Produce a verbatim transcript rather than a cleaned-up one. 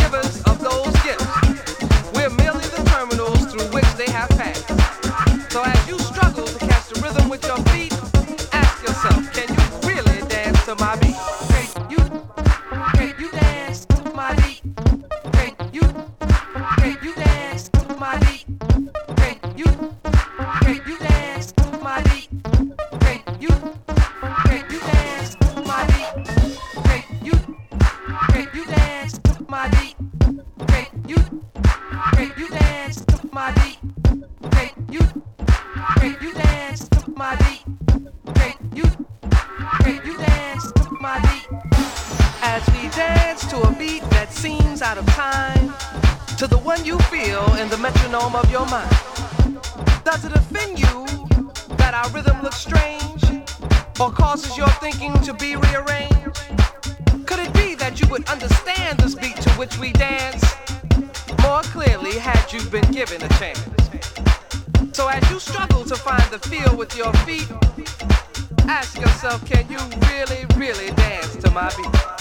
givers of those gifts. We're merely the terminals through which they have passed. So as you struggle to catch the rhythm with your feet, ask yourself, can you really dance to my beat? Can you, can you dance to my beat? Can you, can you dance to my beat? Can you, can you dance to my beat? Can you, can you dance to my beat? Can you, can you dance to my beat? Can you, can you dance to my beat? Can you, can you dance to my beat? Can you, can you dance to my beat? As we dance to a beat that seems out of time, to the one you feel in the metronome of your mind. Does it offend you that our rhythm looks strange, or causes your thinking to be rearranged? Could it be that you would understand this beat to which we dance more clearly had you been given a chance? So as you struggle to find the feel with your feet, ask yourself, can you really, really dance to my beat?